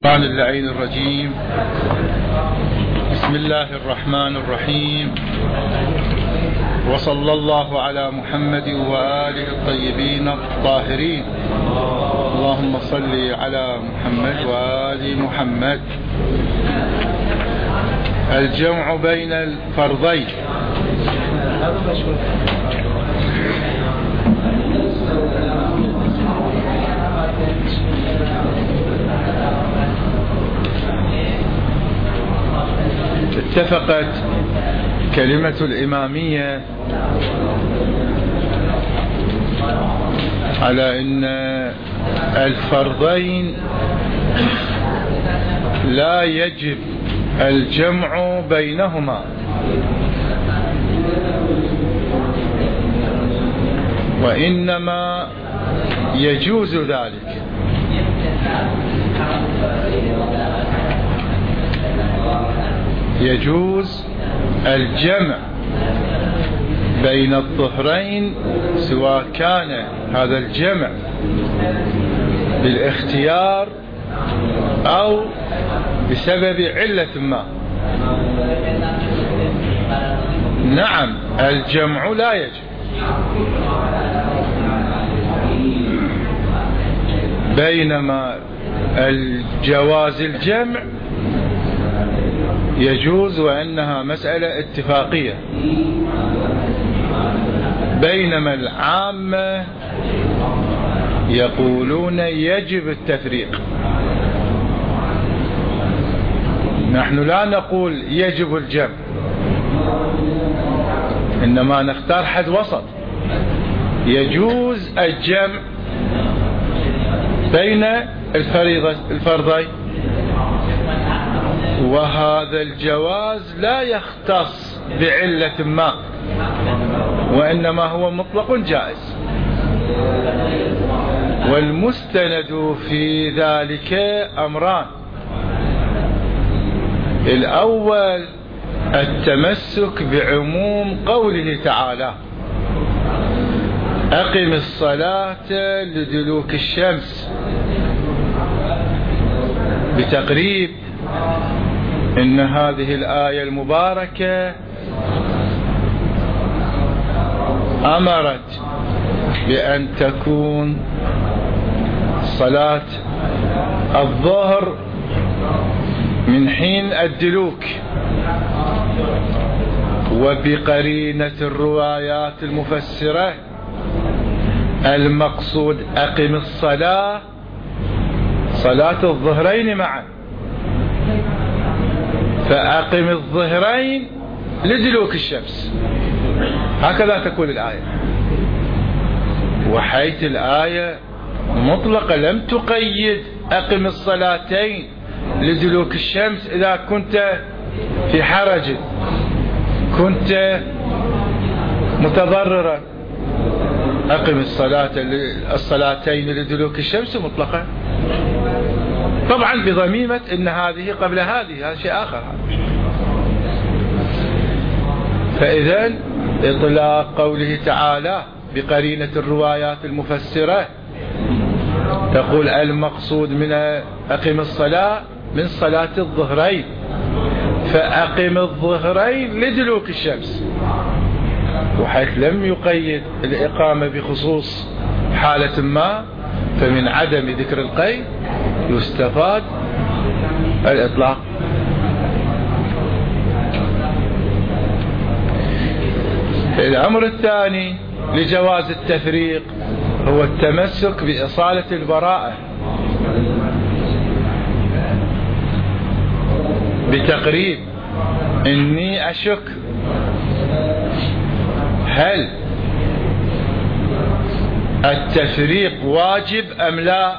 عن اللعين الرجيم. بسم الله الرحمن الرحيم، وصلى الله على محمد وآله الطيبين الطاهرين. اللهم صل على محمد وآل محمد. الجمع بين الفرضين. اتفقت كلمة الإمامية على أن الفرضين لا يجب الجمع بينهما، وإنما يجوز ذلك. يجوز الجمع بين الظهرين سواء كان هذا الجمع بالاختيار أو بسبب علة ما. نعم، الجمع لا يجب، بينما الجواز الجمع يجوز، وأنها مسألة اتفاقية. بينما العامة يقولون يجب التفريق. نحن لا نقول يجب الجمع، إنما نختار حد وسط. يجوز الجمع بين الفرضين، وهذا الجواز لا يختص بعلة ما، وإنما هو مطلق جائز. والمستند في ذلك أمران: الأول التمسك بعموم قوله تعالى: أقم الصلاة لدلوك الشمس، بتقريب إن هذه الآية المباركة أمرت بأن تكون صلاة الظهر من حين الدلوك، وبقرينة الروايات المفسرة المقصود أقم الصلاة صلاة الظهرين معا، فأقم الظهرين لدلوك الشمس. هكذا تقول الآية، وحيث الآية مطلقة لم تقيد أقم الصلاتين لدلوك الشمس إذا كنت في حرج، كنت متضررا. أقم الصلاتين لدلوك الشمس مطلقة، طبعا بضميمة إن هذه قبل هذه، هذا شيء آخر. فإذا إطلاق قوله تعالى بقرينة الروايات المفسرة تقول المقصود من أقم الصلاة من صلاة الظهرين، فأقم الظهرين لدلوك الشمس. وحيث لم يقيد الإقامة بخصوص حالة ما، فمن عدم ذكر القيد يستفاد الإطلاق. الأمر الثاني لجواز التفريق هو التمسك بإصالة البراءة، بتقريب إني أشك هل التفريق واجب أم لا،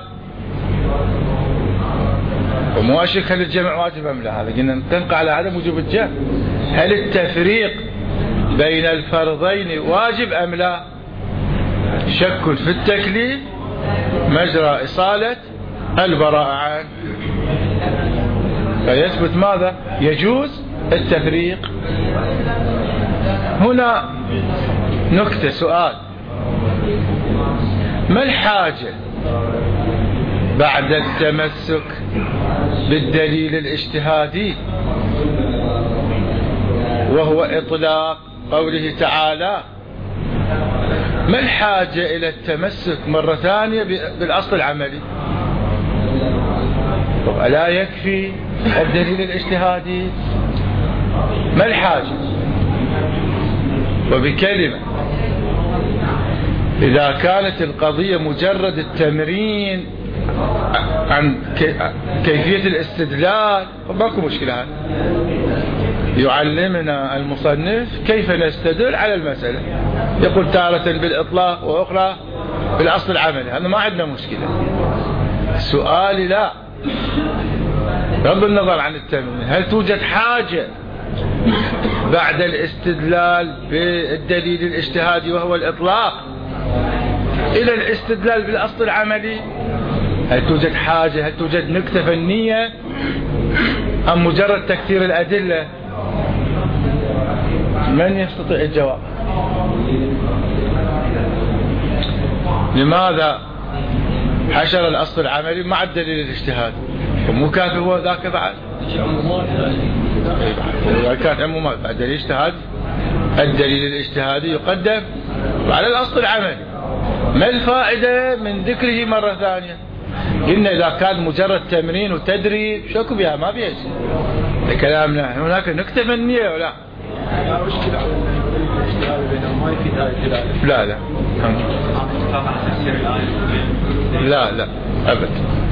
ومو أشك هل الجمع واجب أم لا. هذا قلنا نتنقى على عدم وجوب الجمع. هل التفريق بين الفرضين واجب أم لا؟ شك في التكليف مجرى إصالة البراءة عنه، فيثبت ماذا؟ يجوز التفريق. هنا نكتة، سؤال: ما الحاجة بعد التمسك بالدليل الاجتهادي، وهو إطلاق قوله تعالى: ما الحاجة إلى التمسك مرة ثانية بالأصل العملي؟ ألا يكفي الدليل الاجتهادي؟ ما الحاجة؟ وبكلمة، إذا كانت القضية مجرد التمرين عن كيفية الاستدلال ماكو مشكلة. هذا يعلمنا المصنف كيف نستدل على المسألة، يقول تارة بالإطلاق وأخرى بالأصل العملي، هذا ما عندنا مشكلة. سؤالي لا، بغض النظر عن التمرين، هل توجد حاجة بعد الاستدلال بالدليل الاجتهادي وهو الإطلاق إلى الاستدلال بالأصل العملي؟ هل توجد حاجة؟ هل توجد نكتة فنية أم مجرد تكثير الأدلة؟ من يستطيع الجواب؟ لماذا حشر الأصل العملي مع الدليل الاجتهادي؟ ومو كافي هو ذاك بعد؟ إذا كان عموما بعد الدليل الاجتهادي، الدليل الاجتهادي يقدم على الأصل العملي. ما الفائدة من ذكره مرة ثانية؟ قلنا إذا كان مجرد تمرين وتدريب شكو بها، ما بيها شيء. كلامنا هناك نكتة فنية ولا لا؟ لا لا لا أبدا.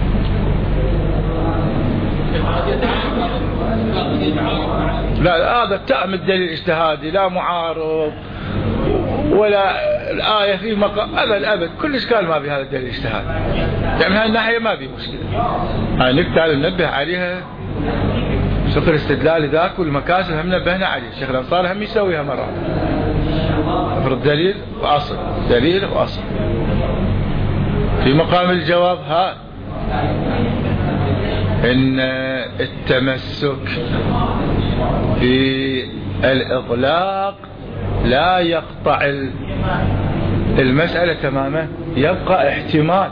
لا، هذا تأم الدليل الاجتهادي، لا معارض ولا الآية في مقام أبد. كل إشكال ما بهذا الدليل الاجتهادي، يعني من هذه الناحية ما بي مشكلة. هاي نكتة ننبه عليها، شق الاستدلال ذاك والمكاسب هم نبهنا عليه. الشيخ الأنصاري هم يسويها مرات، افرض دليل وأصل، دليل وأصل. في مقام الجواب ها إن التمسك في الإطلاق لا يقطع المسألة تماما، يبقى احتمال.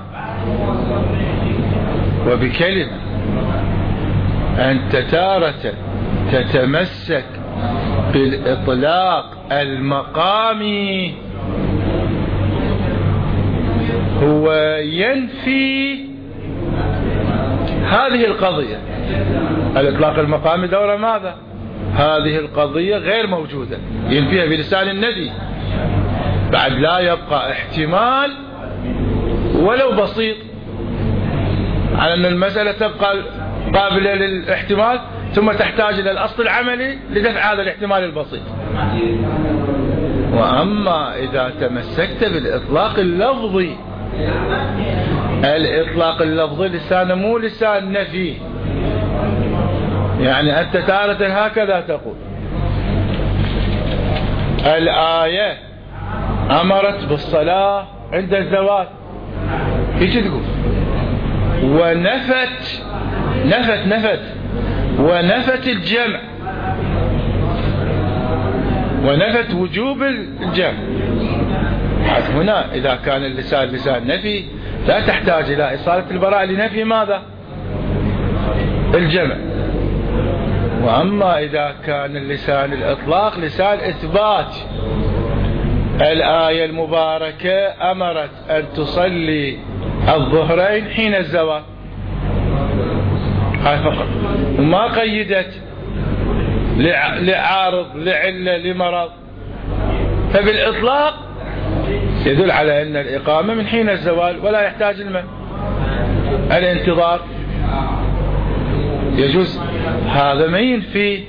وبكلمة، أنت تارة تتمسك بالإطلاق المقامي، هو ينفي هذه القضية. الإطلاق المقامي دورة ماذا؟ هذه القضية غير موجودة، ينفيها بلسان النبي. بعد لا يبقى احتمال ولو بسيط على أن المسألة تبقى قابلة للاحتمال، ثم تحتاج إلى الأصل العملي لدفع هذا الاحتمال البسيط. وأما إذا تمسكت بالإطلاق اللفظي، الإطلاق اللفظي لسان مو لسان نفي. يعني أنت تارة هكذا تقول: الآية أمرت بالصلاة عند الزوال، ايش تقول؟ ونفت ونفت الجمع، ونفت وجوب الجمع. هنا إذا كان اللسان لسان نفي لا تحتاج إلى إصالة البراءة لنفي ماذا؟ الجمع. وأما إذا كان اللسان الإطلاق لسان إثبات، الآية المباركة أمرت أن تصلي الظهرين حين الزوال، هاي فقط، وما قيدت لعارض، لعلة، لمرض. فبالإطلاق يدل على أن الإقامة من حين الزوال ولا يحتاج الانتظار. يجوز هذا، ما ينفي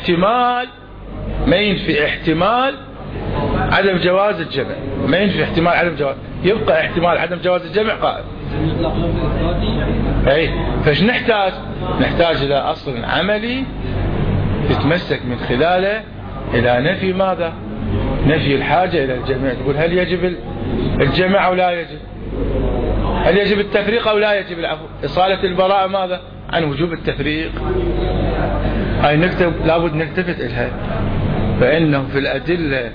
احتمال عدم جواز الجمع، ما ينفي احتمال عدم جواز، يبقى احتمال عدم جواز الجمع قائم. اي فايش نحتاج الى اصل عملي تتمسك من خلاله الى نفي ماذا؟ نفي الحاجة الى الجمع. تقول هل يجب الجمع او لا يجب؟ هل يجب التفريق او لا يجب؟ العفو، اصالة البراءة ماذا؟ عن وجوب التفريق. هاي نكتب لابد نلتفت إليها. فإنه في الأدلة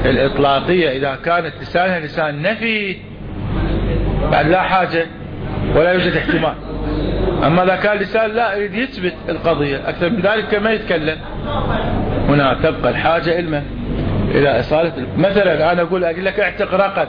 الإطلاقية إذا كانت لسانها لسان نفي بعد لا حاجة ولا يوجد احتمال. أما إذا كان لسان لا يريد يثبت القضية أكثر من ذلك ما يتكلم، هنا تبقى الحاجة إلى إصالة. مثلا أنا أقول لك اعتق رقبة،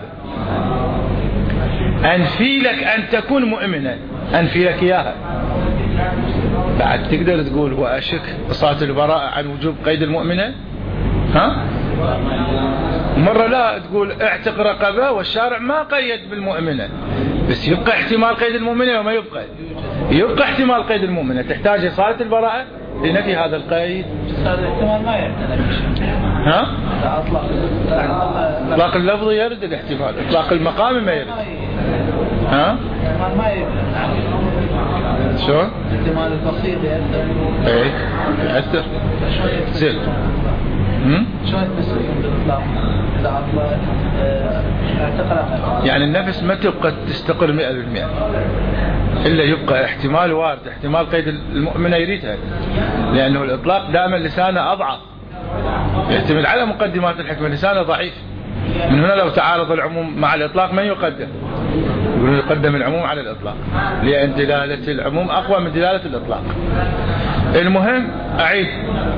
أنفي لك أن تكون مؤمنا، أنفي لك إياها، بعد تقدر تقول وأشك إصالة البراءة عن وجوب قيد المؤمنة؟ ها؟ مرة لا تقول اعتق رقبة والشارع ما قيد بالمؤمنة، بس يبقى احتمال قيد المؤمنة وما يبقى احتمال قيد المؤمنة، تحتاج إصالة البراءة لنفي هذا القيد. الاحتمال ما يرد. ها؟ إطلاق اللفظ يرد الاحتمال، إطلاق المقام ما يرد. ها؟ الاحتمال ما يرد. شو؟ الاحتمال البسيط يأثر. ايه يأثر. زين. شو يتمثل بالإطلاق؟ إذا أطلق اعتقل يعني النفس ما تبقى تستقر 100%، إلا يبقى احتمال وارد، احتمال قيد المؤمنة يريدها، لأنه الإطلاق دائما لسانه أضعف، يعتمد على مقدمات الحكمة، لسانه ضعيف. من هنا لو تعارض العموم مع الإطلاق ما يقدم، يقولون يقدم العموم على الإطلاق، لأن دلالة العموم أقوى من دلالة الإطلاق. المهم أعيد،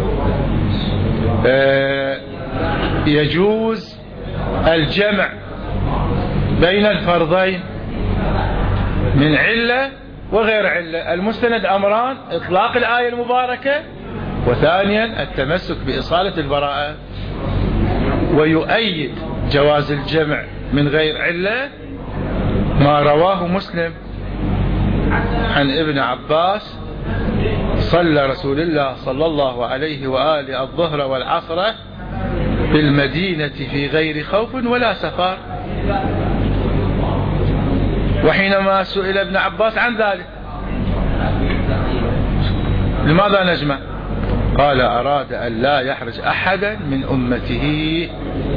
يجوز الجمع بين الفرضين من علة وغير علة. المستند أمران: إطلاق الآية المباركة، وثانيا التمسك بإصالة البراءة. ويؤيد جواز الجمع من غير علة ما رواه مسلم عن ابن عباس: صلى رسول الله صلى الله عليه وآله الظهر والعصر بالمدينة في غير خوف ولا سفر. وحينما سئل ابن عباس عن ذلك لماذا نجمع؟ قال: أراد أن لا يحرج أحدا من أمته.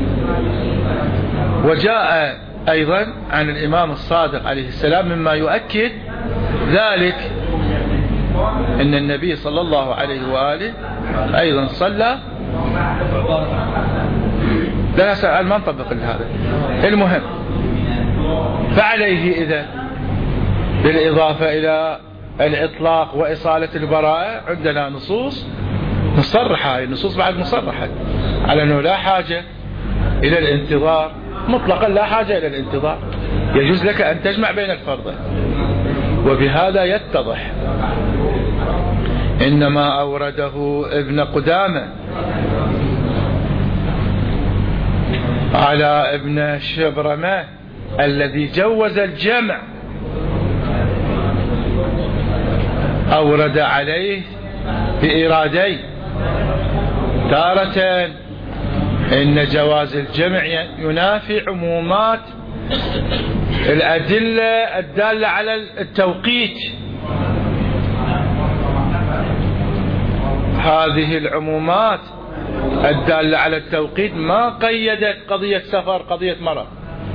وجاء أيضا عن الإمام الصادق عليه السلام مما يؤكد ذلك أن النبي صلى الله عليه وآله أيضا صلى. لا سأل ما نطبق هذا. المهم، فعليه إذا بالإضافة إلى الإطلاق وإصالة البراءة عندنا نصوص مصرحة، النصوص بعد مصرحة على أنه لا حاجة إلى الانتظار مطلقا، لا حاجة إلى الانتظار، يجوز لك أن تجمع بين الفرضين. وبهذا يتضح إنما أورده ابن قدامة على ابن شبرمة الذي جوز الجمع، أورد عليه بإرادين: تارة إن جواز الجمع ينافي عمومات الأدلة الدالة على التوقيت، هذه العمومات الدالة على التوقيت ما قيدت قضية سفر، قضية مرض،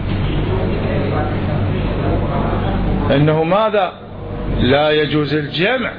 إنه ماذا؟ لا يجوز الجمع.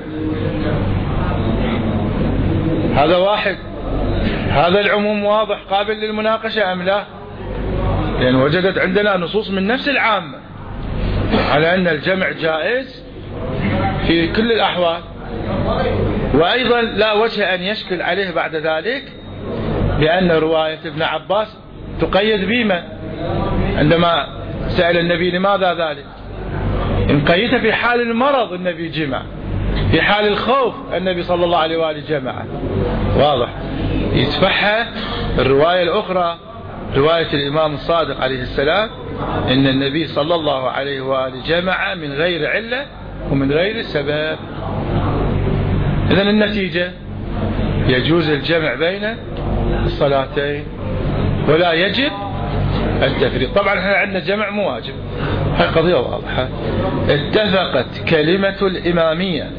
هذا واحد. هذا العموم واضح قابل للمناقشة أم لا؟ لأن وجدت عندنا نصوص من نفس العامة على أن الجمع جائز في كل الأحوال. وأيضا لا وجه أن يشكل عليه بعد ذلك بأن رواية ابن عباس تقيد بما عندما سأل النبي لماذا ذلك؟ إن قيدت في حال المرض النبي جمع، في حال الخوف النبي صلى الله عليه وآله جمع. واضح. يتفحى الرواية الأخرى، رواية الإمام الصادق عليه السلام، إن النبي صلى الله عليه وآله جمع من غير علة ومن غير سبب. إذن النتيجة يجوز الجمع بين الصلاتين ولا يجب التفريق. طبعا احنا عندنا جمع مو واجب، هاي قضية واضحة. اتفقت كلمة الإمامية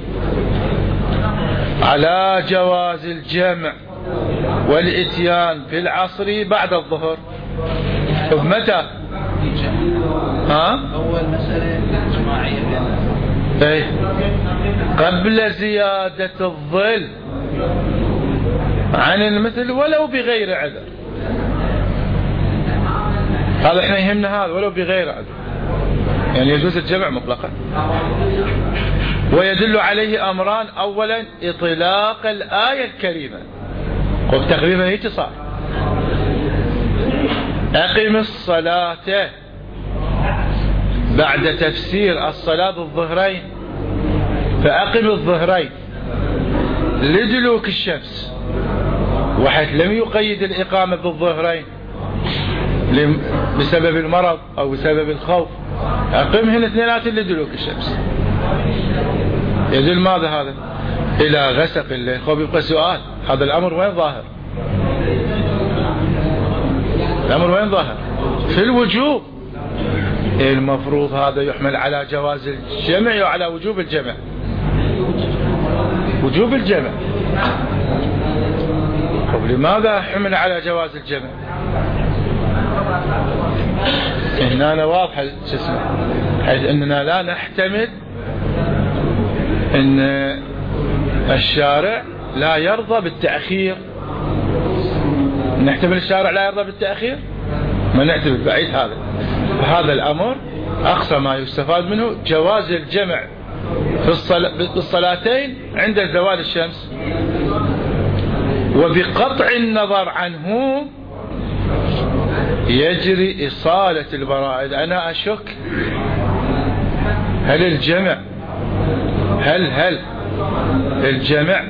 على جواز الجمع والإتيان في العصر بعد الظهر. متى؟ أول مسألة جماعية ايه قبل زيادة الظل عن المثل ولو بغير عذر. هذا احنا يهمنا هذا ولو بغير عذر. يعني يجوز الجمع مطلقا. ويدل عليه أمران: أولا إطلاق الآية الكريمة، وتقريبا هيك صار: أقم الصلاة بعد تفسير الصلاة بالظهرين، فأقم الظهرين لدلوك الشمس، وحيث لم يقيد الإقامة بالظهرين بسبب المرض أو بسبب الخوف، أقمهن اثنينات لدلوك الشمس. يدل ماذا هذا؟ إلى غسق الليل. خب يبقى سؤال: هذا الأمر وين ظاهر؟ الأمر وين ظاهر؟ في الوجوب. المفروض هذا يحمل على جواز الجمع وعلى وجوب الجمع. وجوب الجمع. طب لماذا حمل على جواز الجمع؟ هنا واضحة جسمه، حيث أننا لا نحتمل أن الشارع لا يرضى بالتأخير. نحتمل الشارع لا يرضى بالتأخير؟ ما نعتبر بعيد هذا. فهذا الأمر أقصى ما يستفاد منه جواز الجمع في الصلاتين عند زوال الشمس، وبقطع النظر عنه يجري إصالة البراءة. أنا أشك هل الجمع الجمع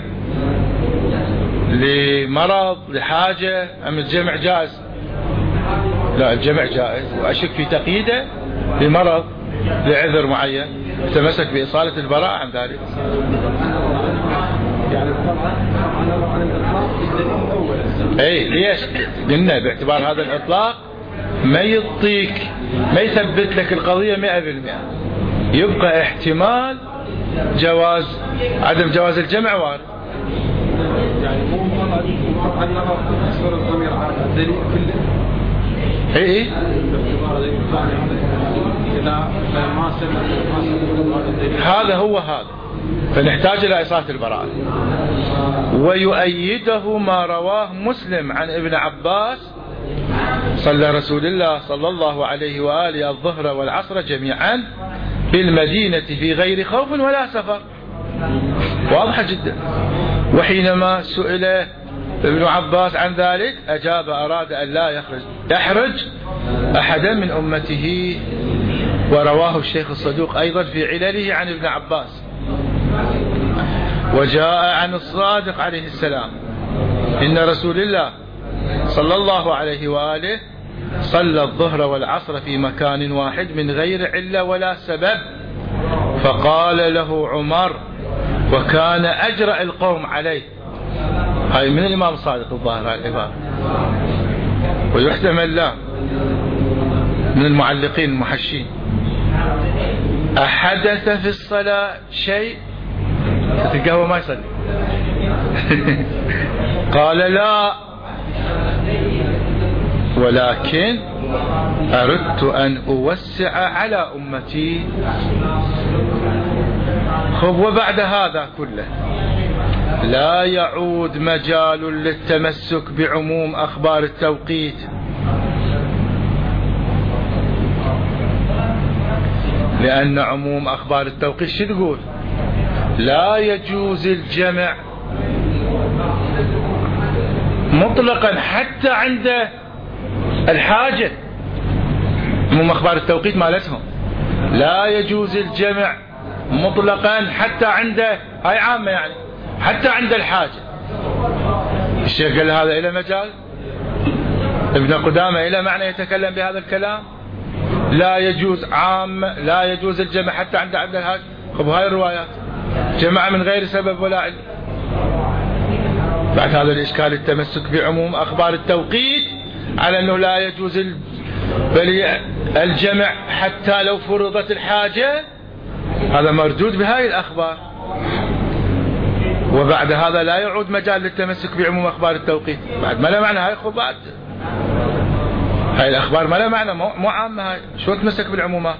لمرض لحاجة أم الجمع جائز؟ لا، الجمع جائز، وأشك في تقييده لمرض لعذر معين تمسك بإصالة البراءة عن ذلك. يعني طبعا عن الإطلاق بالدليل الأول. اي ليش؟ قلنا باعتبار هذا الإطلاق ما يثبت لك القضية 100%، يبقى احتمال عدم جواز الجمع وارد. يعني مو قطع النظر يصير الضمير على الدليل كله. اي إذا ما سمع هذا هو هذا، فنحتاج إلى إصالة البراءة. ويؤيده ما رواه مسلم عن ابن عباس: صلى رسول الله صلى الله عليه وآله الظهر والعصر جميعا بالمدينة في غير خوف ولا سفر. واضحة جدا. وحينما سئل ابن عباس عن ذلك أجاب: أراد أن لا يحرج أحدا من أمته. ورواه الشيخ الصدوق أيضا في علله عن ابن عباس. وجاء عن الصادق عليه السلام إن رسول الله صلى الله عليه وآله صلى الظهر والعصر في مكان واحد من غير علة ولا سبب، فقال له عمر وكان أجرأ القوم عليه. هاي من الإمام الصادق الظاهر على العبارة، ويحتمل لا من المعلقين المحشين: أحدث في الصلاة شيء؟ تلقاه ما يصلي. قال: لا، ولكن أردت أن أوسع على أمتي. خب وبعد هذا كله لا يعود مجال للتمسك بعموم أخبار التوقيت، لأن عموم أخبار التوقيت شو تقول؟ لا يجوز الجمع مطلقا حتى عند الحاجة. عموم أخبار التوقيت مالتهم لا يجوز الجمع مطلقا حتى عند، هاي عامة يعني، حتى عند الحاجة. الشيخ قال هذا إلى مجال؟ ابن قدامة إلى معنى يتكلم بهذا الكلام؟ لا يجوز عام، لا يجوز الجمع حتى عند الحاجة. خب هاي الروايات جمع من غير سبب ولا علم. بعد هذا الإشكال التمسك بعموم أخبار التوقيت على أنه لا يجوز الجمع حتى لو فرضت الحاجة، هذا مردود بهاي الأخبار. وبعد هذا لا يعود مجال للتمسك بعموم أخبار التوقيت. بعد ما لا معنى هاي خبات، هاي الأخبار ما لا معنى، مو عامة. هاي شو تمسك بالعمومات؟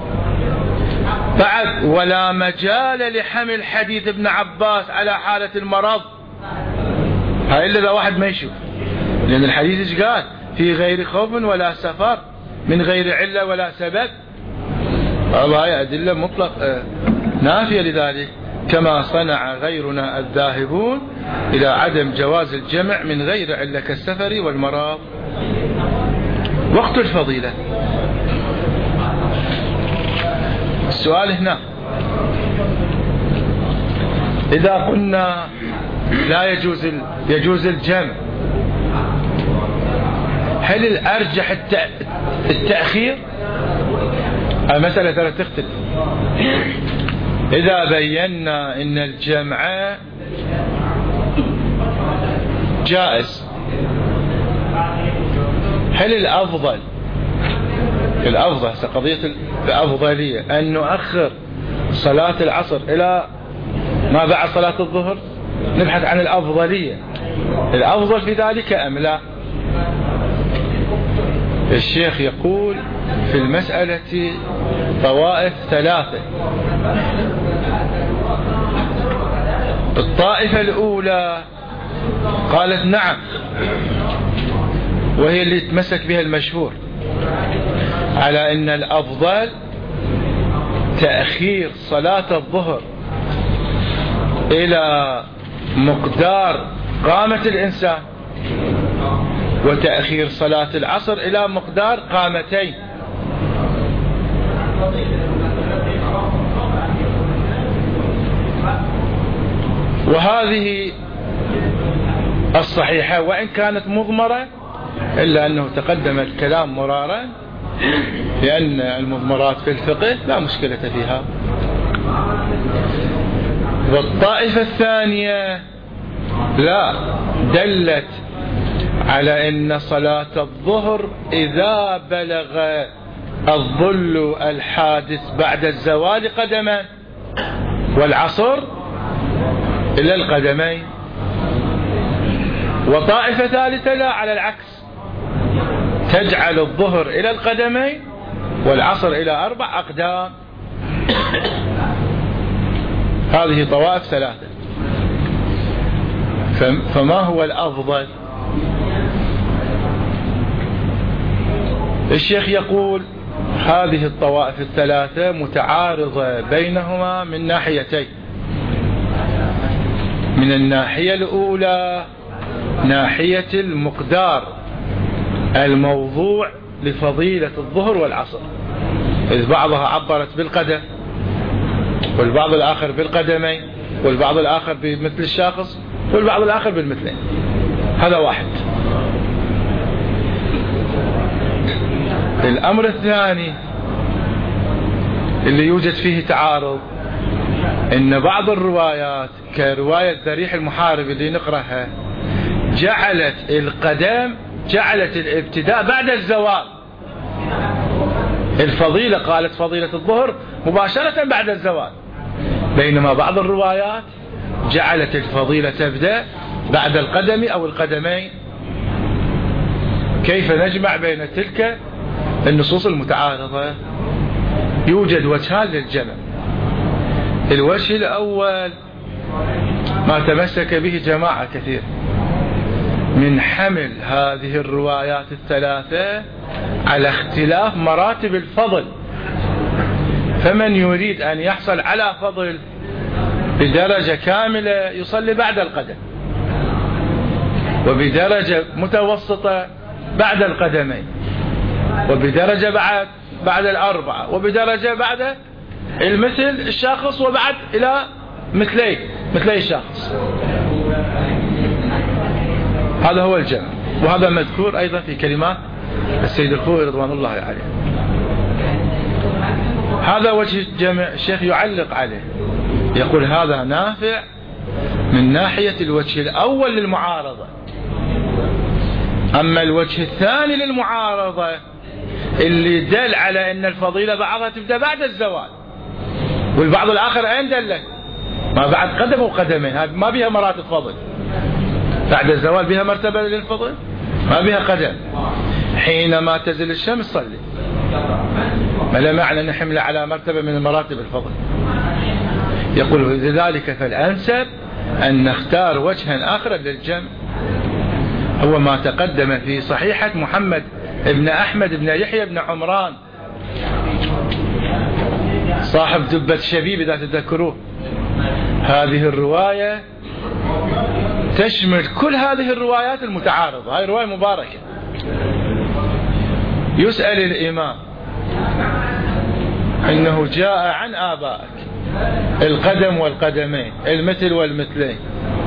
بعد ولا مجال لحمل حديث ابن عباس على حالة المرض، هاي إلا إذا واحد ما يشوف، لأن الحديث إيش قال؟ في غير خوف ولا سفر من غير علة ولا سبب. هذه أدلة مطلق نافية لذلك، كما صنع غيرنا الذاهبون إلى عدم جواز الجمع من غير علة كالسفر والمرض. وقت الفضيلة. السؤال هنا، إذا قلنا لا يجوز الجمع، هل الأرجح التأخير؟ المسألة ترى تختلف. إذا بينا إن الجمع جائز، هل الأفضل قضية الأفضلية أن نؤخر صلاة العصر إلى ما بعد صلاة الظهر؟ نبحث عن الأفضلية، الأفضل في ذلك أم لا؟ الشيخ يقول في المسألة طوائف ثلاثة. الطائفة الأولى قالت نعم، وهي اللي تمسك بها المشهور، على أن الأفضل تأخير صلاة الظهر إلى مقدار قامة الإنسان، وتأخير صلاة العصر إلى مقدار قامتين. وهذه الصحيحة وإن كانت مضمرة، إلا أنه تقدم الكلام مرارا، لأن المضمرات في الفقه لا مشكلة فيها. والطائفة الثانية لا، دلت على أن صلاة الظهر إذا بلغ الظل الحادث بعد الزوال قدما، والعصر إلى القدمين. وطائفة ثالثة لا، على العكس، تجعل الظهر إلى القدمين والعصر إلى 4 أقدام. هذه طوائف ثلاثة. فما هو الأفضل؟ الشيخ يقول هذه الطوائف الثلاثة متعارضة بينهما من ناحيتين. من الناحية الأولى ناحية المقدار الموضوع لفضيلة الظهر والعصر، إذ بعضها عبرت بالقدم، والبعض الآخر بالقدمين، والبعض الآخر بمثل الشاخص، والبعض الآخر بالمثلين. هذا واحد. الأمر الثاني اللي يوجد فيه تعارض، إن بعض الروايات كرواية ذريح المحارب اللي نقرأها جعلت الابتداء بعد الزوال. الفضيلة قالت فضيلة الظهر مباشرة بعد الزوال، بينما بعض الروايات جعلت الفضيلة تبدأ بعد القدم أو القدمين. كيف نجمع بين تلك النصوص المتعارضة؟ يوجد وجهان للجمع. الوجه الأول ما تمسك به جماعة كثير من حمل هذه الروايات الثلاثة على اختلاف مراتب الفضل، فمن يريد أن يحصل على فضل بدرجة كاملة يصلي بعد القدم، وبدرجة متوسطة بعد القدمين، وبدرجة بعد الأربعة، وبدرجة بعد المثل الشاخص، وبعد إلى مثلي الشاخص. هذا هو الجمع، وهذا مذكور أيضا في كلمات السيد الخوئي رضوان الله عليه. هذا وجه الجمع. الشيخ يعلق عليه يقول هذا نافع من ناحية الوجه الأول للمعارضة. أما الوجه الثاني للمعارضة اللي دل على أن الفضيلة بعضها تبدأ بعد الزوال، والبعض الآخر أين دلك؟ ما بعد قدم وقدمين، هذا ما بها مراتب فضل. بعد الزوال بها مرتبة للفضل، ما بها قدم. حينما تزل الشمس صلي، ما لا معنى أن نحمل على مرتبة من مراتب الفضل. يقول لذلك فالأنسب أن نختار وجها آخر للجمع، هو ما تقدم في صحيحة محمد ابن أحمد ابن يحيى ابن عمران صاحب دبة شبيب إذا تذكروه. هذه الرواية تشمل كل هذه الروايات المتعارضة. هذه رواية مباركة. يسأل الإمام إنه جاء عن آبائك القدم والقدمين، المثل والمثلين.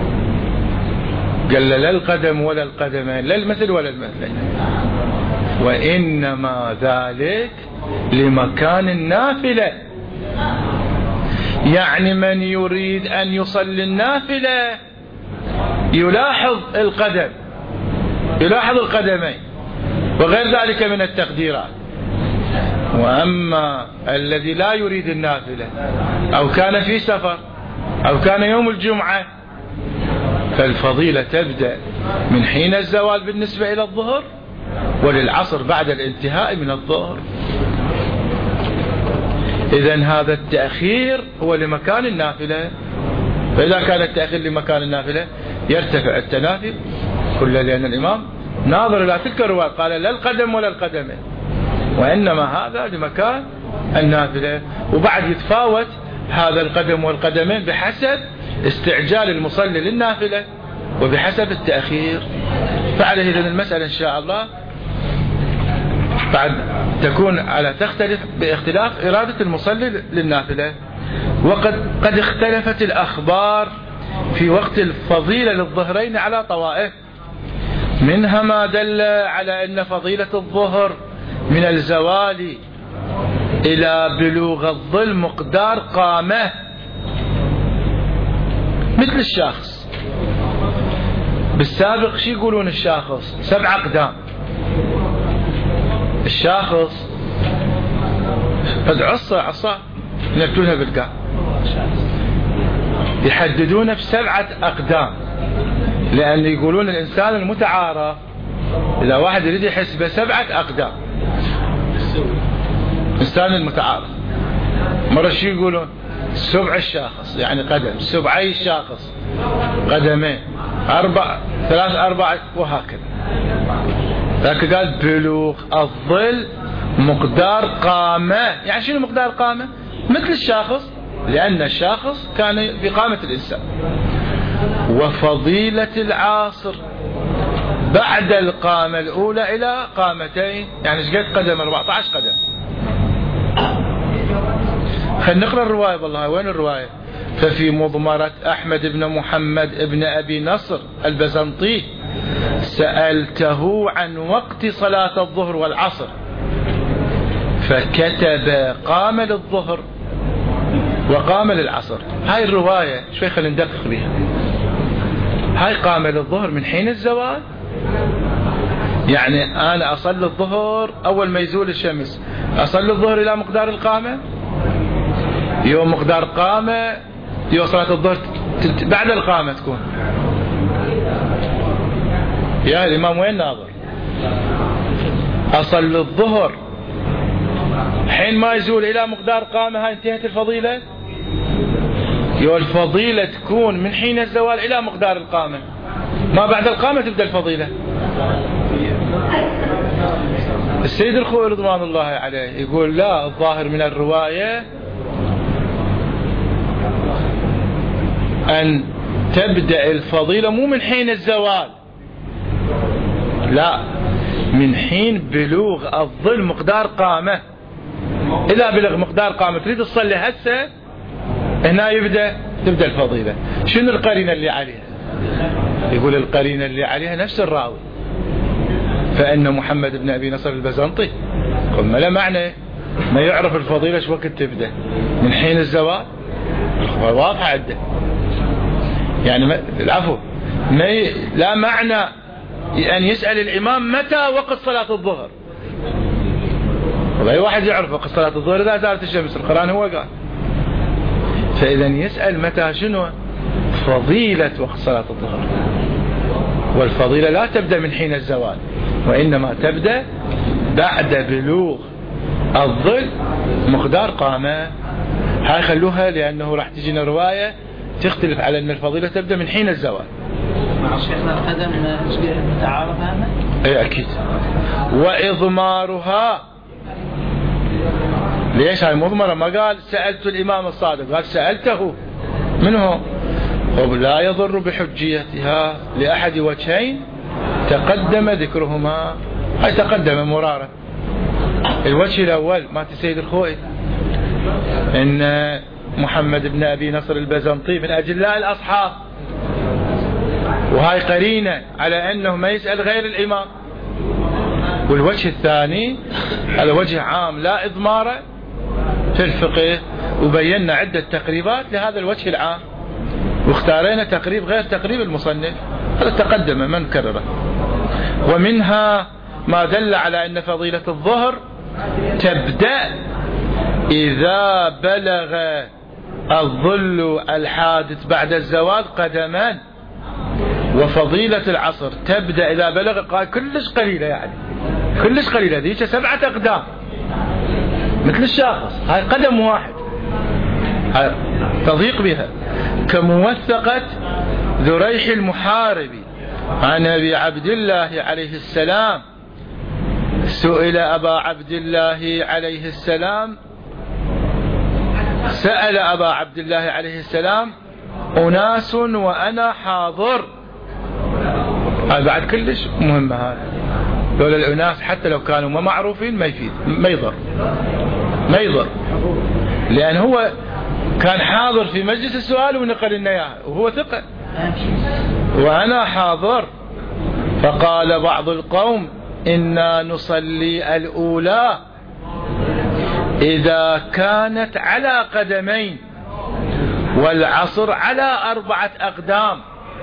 قال لا القدم ولا القدمين، لا المثل ولا المثلين، وإنما ذلك لمكان النافلة. يعني من يريد أن يصلي النافلة يلاحظ القدم، يلاحظ القدمين وغير ذلك من التقديرات. وأما الذي لا يريد النافلة أو كان في سفر أو كان يوم الجمعة فالفضيلة تبدأ من حين الزوال بالنسبة إلى الظهر، وللعصر بعد الانتهاء من الظهر. إذن هذا التأخير هو لمكان النافلة. فإذا كان التأخير لمكان النافلة يرتفع التنافل كل، لأن الإمام ناظر إلى تلك الرواية قال لا القدم ولا القدمين، وإنما هذا لمكان النافلة. وبعد يتفاوت هذا القدم والقدمين بحسب استعجال المصلي للنافلة وبحسب التأخير. فعلى إذن المسألة إن شاء الله بعد تكون على تختلف باختلاف إرادة المصلي للنافلة. وقد اختلفت الأخبار في وقت الفضيلة للظهرين على طوائف، منها ما دل على أن فضيلة الظهر من الزوال إلى بلوغ الظل مقدار قامة، مثل الشاخص. بالسابق شي يقولون الشاخص 7 أقدام. الشاخص قد عصا ينكتونها بالكعب يحددونه ب7 أقدام، لأن يقولون الإنسان المتعارف إذا واحد يريد يحسبه 7 أقدام. الإنسان المتعارف مرة شو يقولون 7 الشاخص يعني قدم، 7 الشاخص قدمين، 3 4 وهكذا. لكن قال بلوغ الظل مقدار قامة. يعني شنو مقدار قامة؟ مثل الشاخص، لأن الشاخص كان بقامة الإنسان. وفضيلة العاصر بعد القامة الأولى إلى قامتين، يعني ايش قد قدم؟ 14 قدم. خلينا نقرأ الرواية. والله وين الرواية؟ ففي مضمرة أحمد بن محمد بن أبي نصر البزنطي سألته عن وقت صلاة الظهر والعصر فكتب قام للظهر وقام للعصر. هاي الرواية شوي خلينا ندقق بها. هاي قام للظهر من حين الزوال، يعني أنا أصلي الظهر أول ما يزول الشمس، أصلي الظهر إلى مقدار القامة. يوم مقدار قامة يوم صلاة الظهر بعد القامة تكون. يا الإمام وين ناظر؟ أصلي الظهر حين ما يزول إلى مقدار قامة، هاي انتهت الفضيلة. يوم الفضيلة تكون من حين الزوال إلى مقدار القامة، ما بعد القامة تبدأ الفضيلة. السيد الخوئي رضوان الله عليه يقول لا، الظاهر من الرواية أن تبدأ الفضيلة مو من حين الزوال، لا، من حين بلوغ الظل مقدار قامة. إذا بلغ مقدار قامة تريد تصلي هسه، هنا تبدأ الفضيلة. شنو القرينة اللي عليها؟ يقول القرينة اللي عليها نفس الراوي، فإن محمد بن أبي نصر البزنطي قلنا لا معنى ما يعرف الفضيلة شو وقت تبدأ، من حين الزوال. واضحة عده، يعني العفو لا معنى أن يسأل الإمام متى وقت صلاة الظهر. والله واحد يعرف وقت صلاة الظهر إذا زالت الشمس، القرآن هو قال. فإذا يسأل متى شنو فضيلة وقت صلاة الظهر، والفضيلة لا تبدأ من حين الزوال، وإنما تبدأ بعد بلوغ الظل مقدار قامة. هاي خلوها لأنه راح تجينا رواية تختلف على أن الفضيلة تبدأ من حين الزوال. مع شيخنا القدم متعارف هذا؟ أي أكيد. وإضمارها ليش هاي مضمرة؟ ما قال سألت الإمام الصادق، قال سألته منه. لا يضر بحجيتها لأحد وجهين تقدم ذكرهما. هاي تقدم مرارا. الوجه الأول مات السيد الخوئي إن محمد بن أبي نصر البزنطي من أجلاء الأصحاب، وهاي قرينة على أنه ما يسأل غير الإمام. والوجه الثاني هذا وجه عام لا إضمار في الفقه، وبينا عدة تقريبات لهذا الوجه العام، واختارينا تقريب غير تقريب المصنف، هذا تقدم ما نكرره. ومنها ما دل على أن فضيلة الظهر تبدأ إذا بلغ الظل الحادث بعد الزوال قدمان، وفضيلة العصر تبدأ إذا بلغ قال كلش قليلة، يعني كلش قليلة، ذيك 7 أقدام مثل الشاخص، هاي قدم واحد هاي تضيق بها. كموثقة ذريح المحاربي عن أبي عبد الله عليه السلام، سئل أبا عبد الله عليه السلام، سأل أبا عبد الله عليه السلام أناس وأنا حاضر. هذا بعد كلش مهمة، هذا لولا الأناس حتى لو كانوا ما معروفين ما يفيد، ما يضر، لأن هو كان حاضر في مجلس السؤال ونقل لنا إياه وهو ثقة. وأنا حاضر. فقال بعض القوم إنا نصلي الأولى إذا كانت على قدمين، والعصر على 4 أقدام.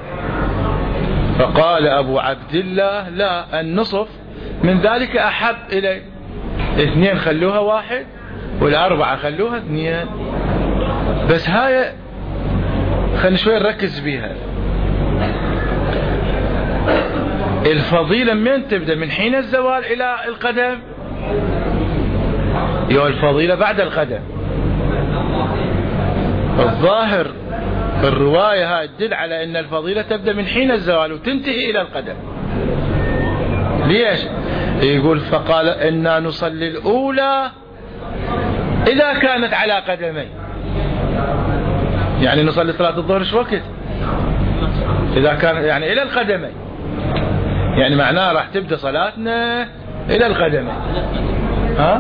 فقال أبو عبد الله لا، النصف من ذلك أحب إلي، 2 خلوها 1 وال4 خلوها 2. بس هاي خلينا شوي نركز بيها. الفضيلة من تبدأ؟ من حين الزوال إلى القدم، الفضيلة بعد القدم. الظاهر الرواية هاي تدل على أن الفضيلة تبدأ من حين الزوال وتنتهي إلى القدم. ليش؟ يقول فقال إنا نصلي الأولى إذا كانت على قدمين، يعني نصلي صلاة الظهر شو وقت؟ إذا كان يعني إلى القدمين، يعني معناه راح تبدأ صلاتنا إلى القدمين. ها؟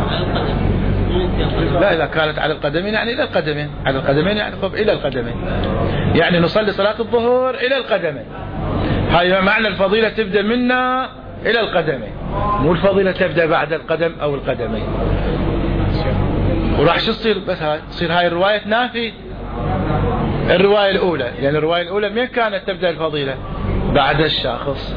لا، إذا كانت على القدمين يعني إلى القدمين، على القدمين يعني إلى القدمين، يعني نصلي صلاة الظهر إلى القدمين. هاي معنى الفضيلة تبدأ منا إلى القدمين، مو الفضيلة تبدأ بعد القدم أو القدمين. وراح شو تصير؟ بس هاي تصير هاي الرواية تنافي الرواية الأولى، لأن يعني الرواية الأولى من كانت تبدأ الفضيلة؟ بعد الشاخص.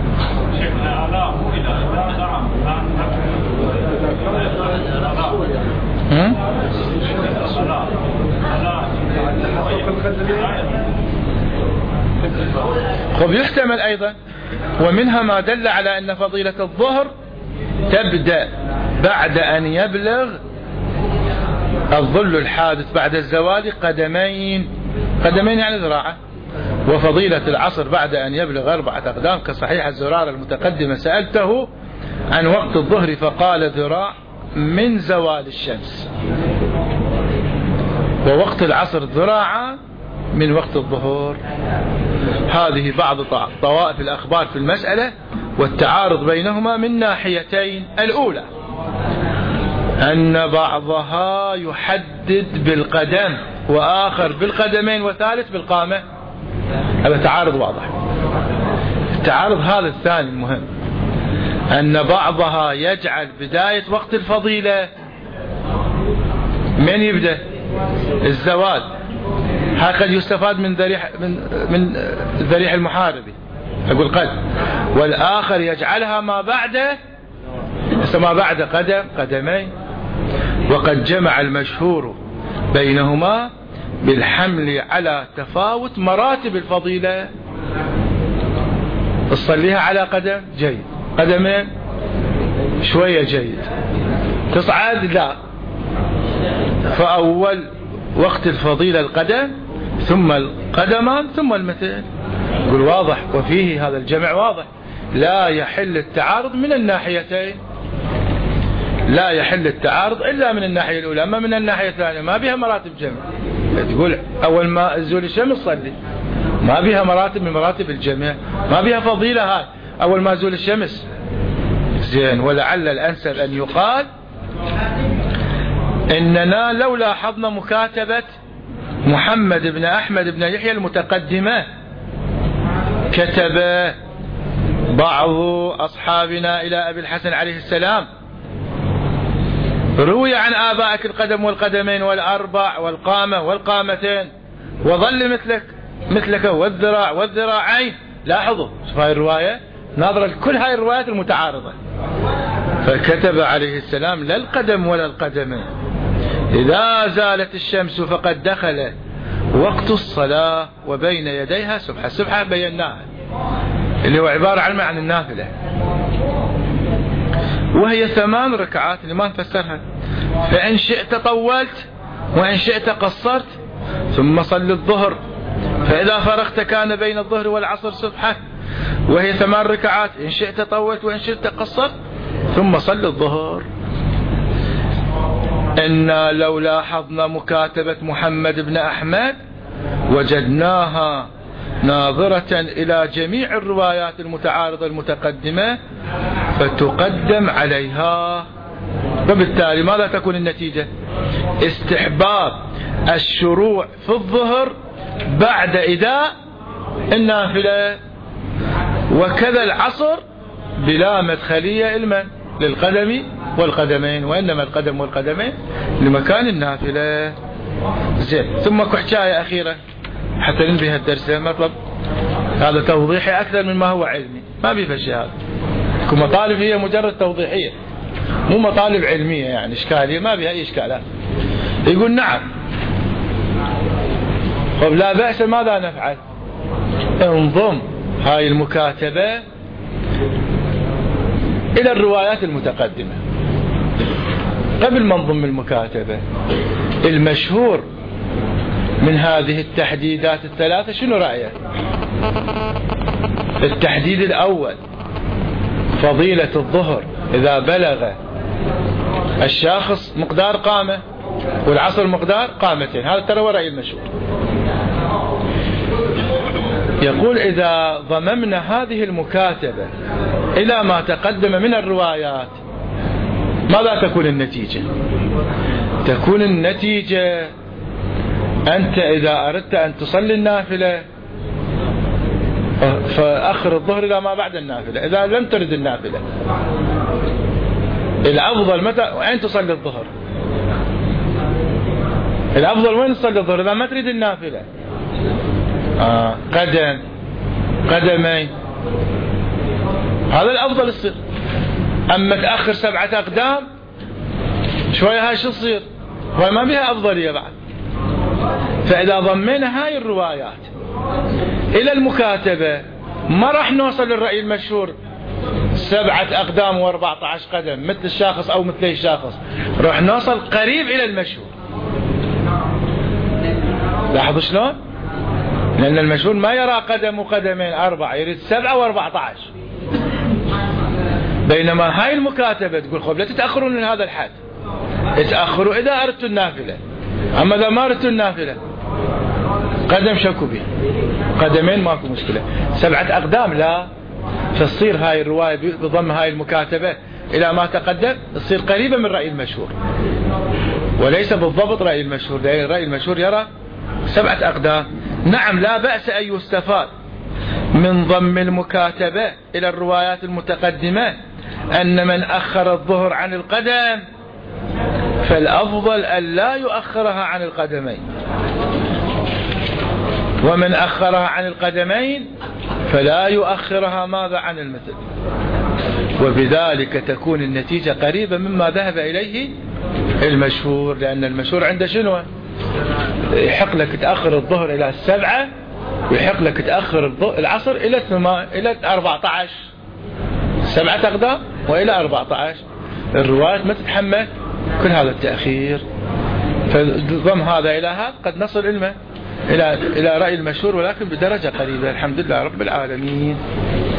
خب يحتمل أيضا. ومنها ما دل على أن فضيلة الظهر تبدأ بعد أن يبلغ الظل الحادث بعد الزوال قدمين يعني ذراعه. وفضيلة العصر بعد أن يبلغ 4 أقدام، كصحيح الزرار المتقدمة سألته عن وقت الظهر فقال ذراع من زوال الشمس، ووقت العصر ذراع من وقت الظهر. هذه بعض طوائف الأخبار في المسألة، والتعارض بينهما من ناحيتين. الأولى أن بعضها يحدد بالقدم وآخر بالقدمين وثالث بالقامة. هذا تعارض واضح. التعارض هذا الثاني المهم، أن بعضها يجعل بداية وقت الفضيلة من يبدأ الزوال، هكذا يستفاد من ذريح المحاربي، أقول قد. والآخر يجعلها ما بعد قدمين. وقد جمع المشهور بينهما بالحمل على تفاوت مراتب الفضيلة. تصليها على قدم جيد، قدمين شوية جيد، تصعد لا. فأول وقت الفضيلة القدم، ثم القدمان، ثم المثل. يقول واضح، وفيه هذا الجمع واضح، لا يحل التعارض من الناحيتين. لا يحل التعارض إلا من الناحية الأولى. أما من الناحية الثانية ما بها مراتب جمع. تقول أول ما زول الشمس صلي، ما بها مراتب من مراتب الجمع، ما بها فضيلة هاي أول ما زول الشمس. زين. ولعل الأنسب أن يقال إننا لو لاحظنا مكاتبة محمد بن أحمد بن يحيى المتقدمة، كتب بعض أصحابنا إلى أبي الحسن عليه السلام: روي عن آبائك القدم والقدمين والأربع والقامة والقامتين، وظل مثلك والذراع والذراعين. لاحظوا شوف هاي الرواية ناظرة لكل هاي الروايات المتعارضة. فكتب عليه السلام: لا القدم ولا القدمين، إذا زالت الشمس فقد دخل وقت الصلاة وبين يديها سبحة. سبحة بيناها اللي هو عبارة عن النافلة، وهي 8 ركعات اللي ما نفسرها. فإن شئت طولت وإن شئت قصرت، ثم صل الظهر، فإذا فرغت كان بين الظهر والعصر سبحة، وهي 8 ركعات. إن شئت طولت وإن شئت قصرت، ثم صل الظهر. إنا لو لاحظنا مكاتبة محمد بن أحمد وجدناها ناظرة إلى جميع الروايات المتعارضة المتقدمة فتقدم عليها. وبالتالي ماذا تكون النتيجة؟ استحباب الشروع في الظهر بعد إداء النافلة، وكذا العصر بلا مدخلية علما للقدم والقدمين، وإنما القدم والقدمين لمكان النافلة. زين. ثم حكاية أخيرة حتى ننبه الدرس. مطلب هذا توضيحي أكثر مما هو علمي، ما بيفشي هذا. مطالب هي مجرد توضيحية، مو مطالب علمية يعني إشكالية، ما بها أي إشكالات. يقول نعم، طب لا بأس، ماذا نفعل؟ انضم هاي المكاتبة إلى الروايات المتقدمة. قبل ما نضم المكاتبة، المشهور من هذه التحديدات الثلاثة شنو رأيك؟ التحديد الأول: فضيلة الظهر إذا بلغ الشاخص مقدار قامة والعصر مقدار قامتين. هذا ترى هو رأي المشهور. يقول: إذا ضممنا هذه المكاتبة إلى ما تقدم من الروايات، ماذا تكون النتيجة؟ تكون النتيجة أنت إذا أردت أن تصلي النافلة فأخر الظهر إلى ما بعد النافلة. إذا لم ترد النافلة، الأفضل متى وين تصلي الظهر؟ الأفضل وين تصلي الظهر إذا ما تريد النافلة؟ قدمين، هذا الأفضل يصير. أما تأخر 7 أقدام شوية، هاي شو تصير؟ وهي ما بها أفضلية بعد. فإذا ضمينا هاي الروايات إلى المكاتبة ما راح نوصل للرأي المشهور 7 أقدام و14 قدم مثل الشاخص أو مثل الشاخص، راح نوصل قريب إلى المشهور. لاحظوا شلون؟ لأن المشهور ما يرى قدم وقدمين 4، يريد 7 و14. بينما هاي المكاتبة تقول: خب لا تتأخرون من هذا الحد، اتأخروا إذا أردتوا النافلة. أما إذا ما أردتوا النافلة، قدم شكوا به، قدمين ماكو مشكلة، 7 أقدام لا. فتصير هاي الرواية بضم هاي المكاتبة إلى ما تقدم تصير قريبة من رأي المشهور، وليس بالضبط رأي المشهور، لأن رأي المشهور يرى 7 أقدام. نعم، لا بأس أن يستفاد من ضم المكاتبة إلى الروايات المتقدمة أن من أخر الظهر عن القدم فالأفضل أن لا يؤخرها عن القدمين، ومن أخرها عن القدمين فلا يؤخرها ماذا عن المثل. وبذلك تكون النتيجة قريبة مما ذهب إليه المشهور، لأن المشهور عنده شنو؟ يحق لك تأخر الظهر إلى 7، ويحق لك تأخر العصر إلى 14، 7 أقدام وإلى 14. الروايات ما تتحمل كل هذا التأخير، فضم هذا إلى هذا قد نصل إلى رأي المشهور، ولكن بدرجة قريبة. الحمد لله رب العالمين.